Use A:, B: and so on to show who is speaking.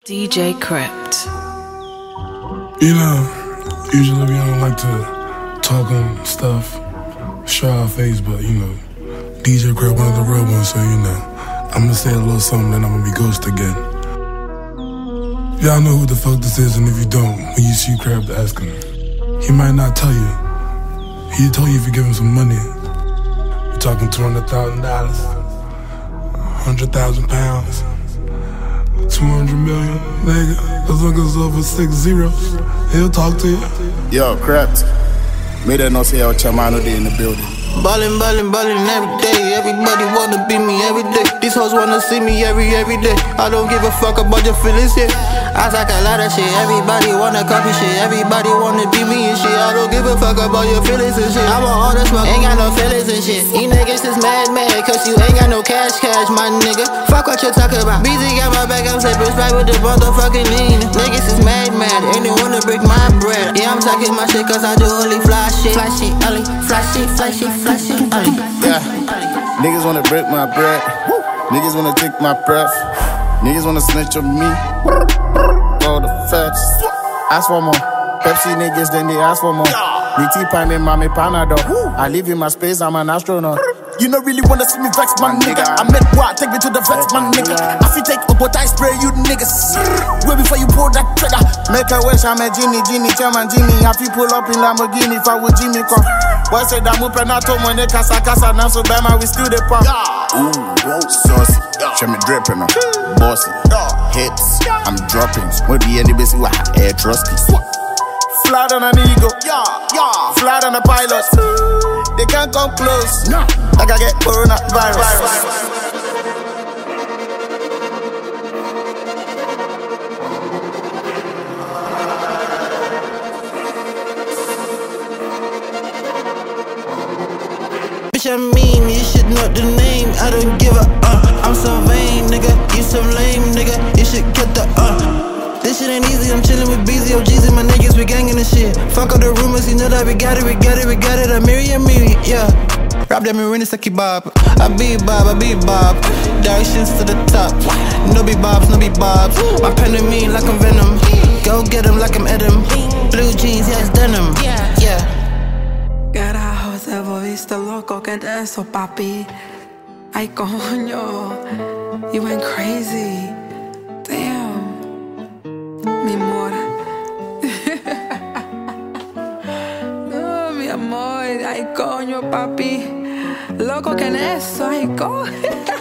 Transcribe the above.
A: DJ Crypt.
B: You know, usually we don't like to talk on stuff, show our face, but you know, DJ Crypt, one of the real ones, so you know, I'm gonna say a little something, then I'm gonna be ghost again. Y'all know who the fuck this is, and if you don't, when you see Crypt, ask him. He might not tell you. He'll tell you if you give him some money. You're talking $200,000, 100,000 pounds. 200 million, nigga. As long as it's over 6 zeros, he'll talk to you.
C: Yo, Crypt. Made that no say El Chamano day in the building.
D: Ballin', ballin', ballin' every day. Everybody wanna be me every day. These hoes wanna see me every day. I don't give a fuck about your feelings, yeah. I talk a lot of shit. Everybody wanna copy shit. Everybody wanna be me and shit. I don't give a fuck about your feelings and shit. I want all the smoke, ain't got no feelings and shit. You niggas is mad, cause you ain't got no cash, my nigga. Fuck what you talk about. BZ got my back, I'm slippers right with the motherfucking lean. Niggas is mad, and they wanna break my bread. Yeah, I'm talking my shit cause I do only fly shit. Fly shit, only fly shit, fly shit, fly shit, only.
C: Yeah, niggas wanna break my bread. Niggas wanna take my breath. Niggas wanna snitch on me. All the facts. Ask for more. Pepsi niggas, then they ask for more. BT pan in mommy panadol. I live in my space, I'm an astronaut. You don't really wanna see me vex, my nigga. I met what? Take me to the vex, my nigga. I feel take up what I spray you niggas. Way before you pull that trigger. Make a wish, I'm a genie, chairman Jimmy. I feel pull up in Lamborghini if I would Jimmy come. Boy said I'm up and I told my nigga casa now so bad man we still the pump. Ooh, saucy. Show me dripping on. Bossy. Hits. I'm dropping. Would be any busy with air trusty. Flat on an ego. Flat on a pilot. They can't come close. Like I get coronavirus.
D: I mean, you should know the name. I don't give a I'm so vain, nigga. You so lame, nigga. You should get the This shit ain't easy. I'm chillin' with BZ, OGs and my niggas. We gangin' and shit. Fuck all the rumors, you know that we got it. I'm Miri, yeah. Rap that Marina is a kebab. I be Bob. Directions to the top. No be bobs. My pen and me like I'm Venom. Go get him like I'm Adam. Blue jeans, yeah, it's denim. Yeah.
E: Carajo, te volviste loco, ¿qué es eso, papi? Ay, coño, you went crazy. Damn, mi amor. No, mi amor, ay, coño, papi. Loco, ¿qué es eso? Ay, coño.